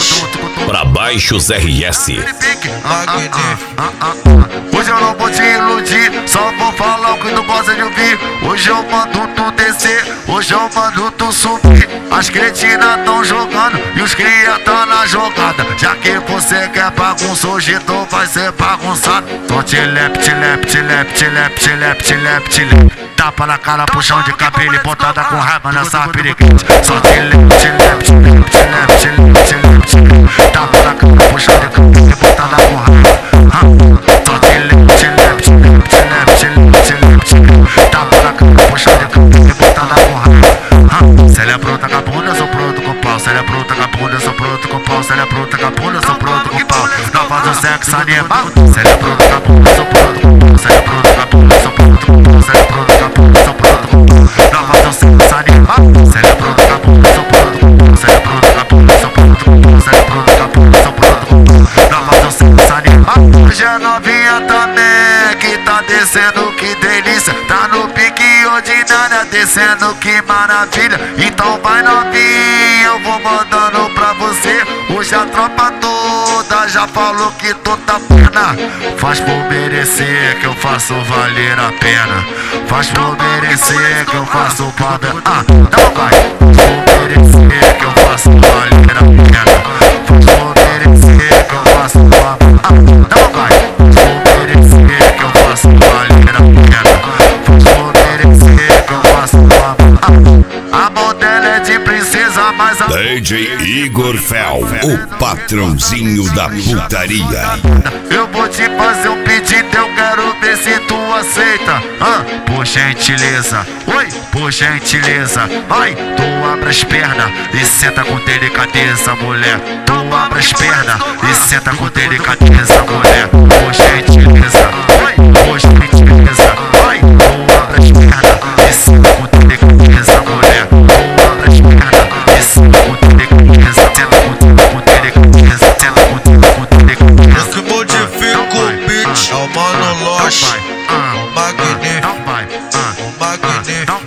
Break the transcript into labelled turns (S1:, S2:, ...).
S1: Oxi,
S2: Pra baixos RS.
S3: Hoje eu não vou te iludir, só vou falar o que tu gosta de ouvir. Hoje eu mando tu descer, hoje eu mando tu subir. As cretinas tão jogando e os cria tão na jogada. Já que você quer bagunça, hoje tu vai ser bagunçado. Tô tilep, tilep, tilep, tilep, tilep, tilep, tilep. Tapa na cara, puxão de cabelo e botada com raiva nessa periquite. Só tilep, tilep, tilep, tilep, tilep, tilep, tilep. Tapa na cara, puxão de cabelo e botada com raiva. Só tilep, tilep, tilep, tilep, tilep, tilep, tilep. Tapa na cara, puxão de cabelo e botada com raiva. Se ela é bruta com a bunda, eu sou bruto com pau. Se ela é bruta com a bunda, eu sou bruto com pau. Se ela é bruta com a bunda, eu sou bruto com pau. Não faz o sexo animal. Se ela é bruta com a bunda, eu sou bruto com pau. Se ela é bruta com a bunda, eu sou bruto com pau. Se ela é bruta com a bunda, eu sou bruto com pau. Não faz o sexo animal. Se ela é bruta com a bunda, eu sou bruto com pau. Se ela é bruta com a bunda, eu sou bruto com pau. Se ela é bruta com a bunda, eu sou bruto com pau. Não faz o sexo animal. Hoje é novinha também que tá descendo, que delícia. Tá no pique ordinária, descendo, que maravilha. Então vai novinha, eu vou mandando pra você. Hoje a tropa toda já falou que tu tá pena. Faz por merecer que eu faço valer a pena. Faz por merecer que eu faço valer a pena. Não vai. Faz por merecer que eu faço valer a pena. Faz por merecer que eu faço valer a pena. Não vai. Faz por merecer que eu faço valer a pena. Faz por merecer que eu faço valer a pena. A modelo é de princesa, mas a
S2: DJ Igor Fel, o patrãozinho da putaria.
S3: eu vou te fazer um pedido, eu quero ver se tu aceita. Por gentileza, oi, por gentileza. Vai, tu abre as pernas e senta com delicadeza, mulher. Tu abre as pernas e senta com delicadeza, mulher. Por gentileza, oi, por gentileza. Vai, tu abre as pernas e senta com delicadeza, mulher. Tu abre as pernas e senta com delicadeza. Senta com delicadeza, senta com delicadeza.
S1: que modifica o beat. É o Mano Loche, o Magni, o Magni.